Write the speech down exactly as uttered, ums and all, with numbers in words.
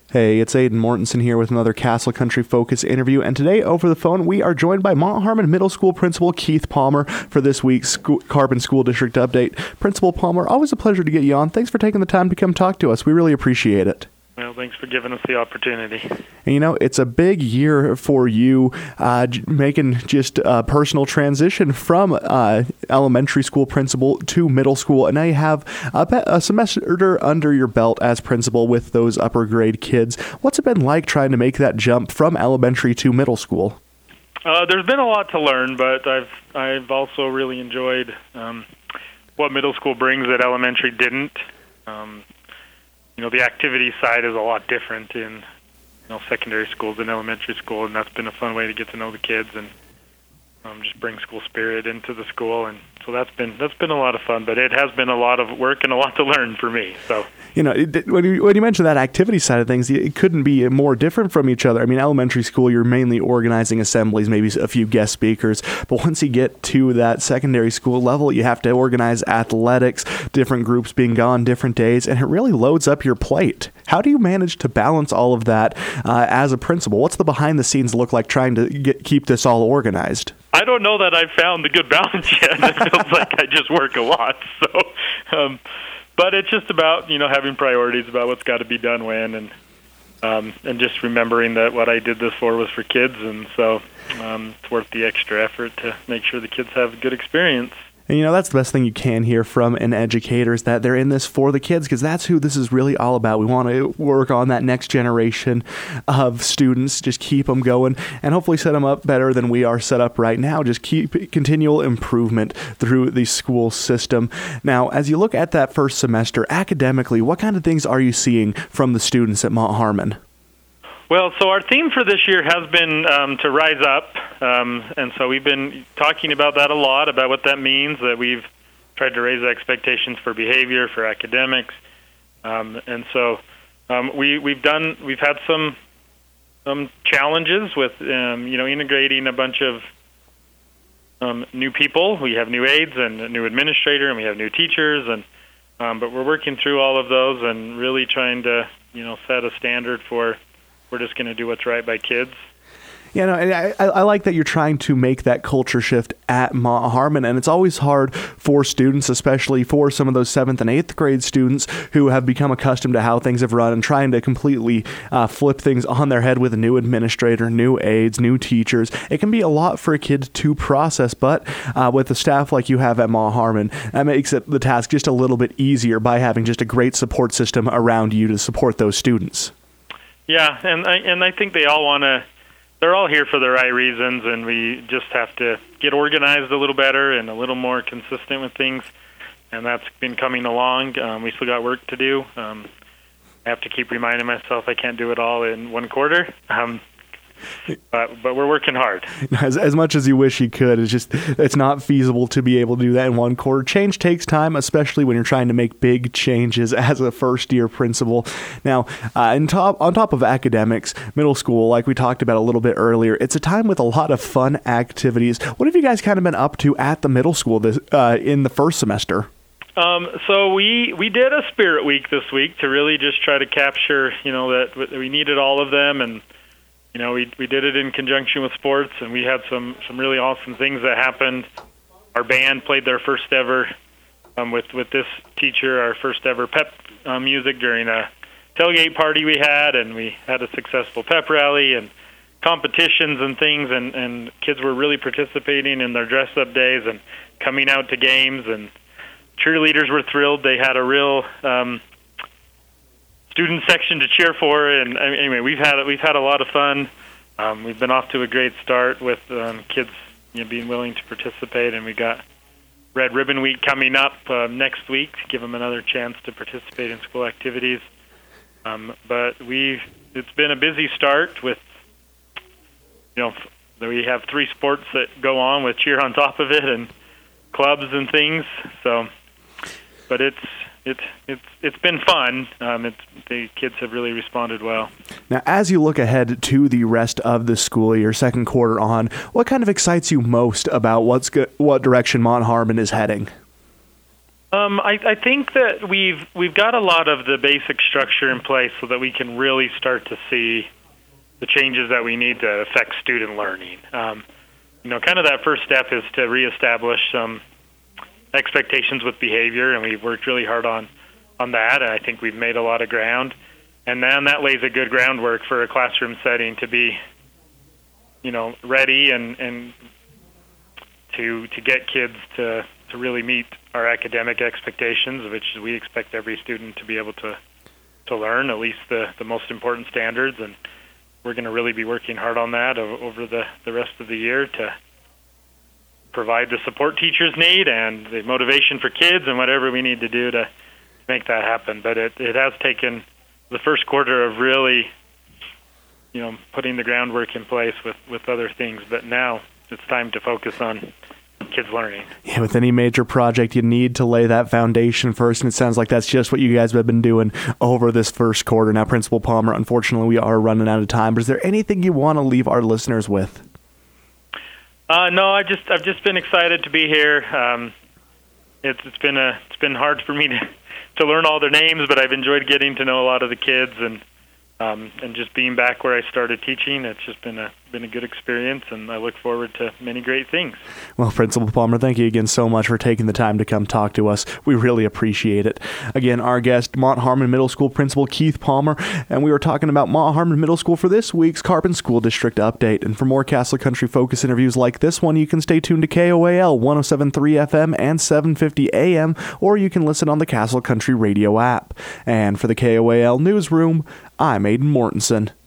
Hey, it's Aiden Mortensen here with another Castle Country Focus interview, and today over the phone we are joined by Mount Harmon Middle School Principal Keith Palmer for this week's school, Carbon School District Update. Principal Palmer, always a pleasure to get you on. Thanks for taking the time to come talk to us. We really appreciate it. Well, thanks for giving us the opportunity. And you know, it's a big year for you, uh, making just a personal transition from uh, elementary school principal to middle school, and now you have a, a semester under your belt as principal with those upper grade kids. What's it been like trying to make that jump from elementary to middle school? Uh, there's been a lot to learn, but I've I've also really enjoyed um, what middle school brings that elementary didn't. Um, You know, the activity side is a lot different in, you know, secondary schools than elementary school, and that's been a fun way to get to know the kids and um, just bring school spirit into the school. And so that's been that's been a lot of fun, but it has been a lot of work and a lot to learn for me. So. You know, it, when you when you mentioned that activity side of things, it couldn't be more different from each other. I mean, elementary school, you're mainly organizing assemblies, maybe a few guest speakers. But once you get to that secondary school level, you have to organize athletics, different groups being gone different days, and it really loads up your plate. How do you manage to balance all of that uh, as a principal? What's the behind the scenes look like trying to get, keep this all organized? I don't know that I've found the good balance yet. It feels like I just work a lot. So. Um, But it's just about, you know, having priorities about what's got to be done when, and um, and just remembering that what I did this for was for kids, and so um, it's worth the extra effort to make sure the kids have a good experience. And, you know, that's the best thing you can hear from an educator is that they're in this for the kids, because that's who this is really all about. We want to work on that next generation of students, just keep them going, and hopefully set them up better than we are set up right now. Just keep continual improvement through the school system. Now, as you look at that first semester, academically, what kind of things are you seeing from the students at Mount Harmon? Well, so our theme for this year has been um, to rise up, um, and so we've been talking about that a lot, about what that means, that we've tried to raise expectations for behavior, for academics, um, and so um, we, we've done, we've had some some challenges with, um, you know, integrating a bunch of um, new people. We have new aides and a new administrator, and we have new teachers, and um, but we're working through all of those and really trying to, you know, set a standard for. We're just going to do what's right by kids. Yeah, no, I, I like that you're trying to make that culture shift at Mount Harmon, and it's always hard for students, especially for some of those seventh and eighth grade students who have become accustomed to how things have run and trying to completely uh, flip things on their head with a new administrator, new aides, new teachers. It can be a lot for a kid to process, but uh, with the staff like you have at Mount Harmon, that makes it, the task just a little bit easier by having just a great support system around you to support those students. Yeah, and I, and I think they all want to, they're all here for the right reasons, and we just have to get organized a little better and a little more consistent with things, and that's been coming along. Um, we still got work to do. Um, I have to keep reminding myself I can't do it all in one quarter. Um, But, but we're working hard. As, as much as you wish you could, it's just it's not feasible to be able to do that in one quarter. Change takes time, especially when you're trying to make big changes as a first-year principal. Now, uh, in top, on top of academics, middle school, like we talked about a little bit earlier, it's a time with a lot of fun activities. What have you guys kind of been up to at the middle school this, uh, in the first semester? Um, so we, we did a spirit week this week to really just try to capture, you know, that we needed all of them, and you know, we we did it in conjunction with sports, and we had some, some really awesome things that happened. Our band played their first ever, um, with, with this teacher, our first ever pep uh, music during a tailgate party we had, and we had a successful pep rally and competitions and things, and, and kids were really participating in their dress-up days and coming out to games, and cheerleaders were thrilled. They had a real... Um, student section to cheer for, and anyway, we've had we've had a lot of fun. Um, we've been off to a great start with um, kids, you know, being willing to participate, and we got Red Ribbon Week coming up uh, next week to give them another chance to participate in school activities. Um, but we it's been a busy start with, you know, we have three sports that go on with cheer on top of it and clubs and things. So, but it's. It's it's it's been fun. Um, it's the kids have really responded well. Now, as you look ahead to the rest of the school year, second quarter on, what kind of excites you most about what's go- what direction Mount Harmon is heading? Um, I, I think that we've we've got a lot of the basic structure in place so that we can really start to see the changes that we need to affect student learning. Um, you know, kind of that first step is to reestablish some expectations with behavior, and we've worked really hard on, on that, and I think we've made a lot of ground. And then that lays a good groundwork for a classroom setting to be, you know, ready and, and to to get kids to, to really meet our academic expectations, which we expect every student to be able to, to learn, at least the, the most important standards. And we're going to really be working hard on that over the, the rest of the year to provide the support teachers need and the motivation for kids and whatever we need to do to make that happen. But it, it has taken the first quarter of really, you know, putting the groundwork in place with, with other things. But now it's time to focus on kids learning. Yeah, with any major project, you need to lay that foundation first, and it sounds like that's just what you guys have been doing over this first quarter. Now, Principal Palmer, unfortunately, we are running out of time, but is there anything you want to leave our listeners with? Uh, no, I just I've just been excited to be here. Um, it's it's been a it's been hard for me to to learn all their names, but I've enjoyed getting to know a lot of the kids and um, and just being back where I started teaching. It's just been a been a good experience, and I look forward to many great things. Well, Principal Palmer, thank you again so much for taking the time to come talk to us. We really appreciate it. Again, our guest, Mont Harmon Middle School Principal Keith Palmer, and we were talking about Mont Harmon Middle School for this week's Carpin School District Update. And for more Castle Country Focus interviews like this one, you can stay tuned to K O A L one oh seven point three F M and seven fifty A M, or you can listen on the Castle Country Radio app. And for the K O A L Newsroom, I'm Aidan Mortensen.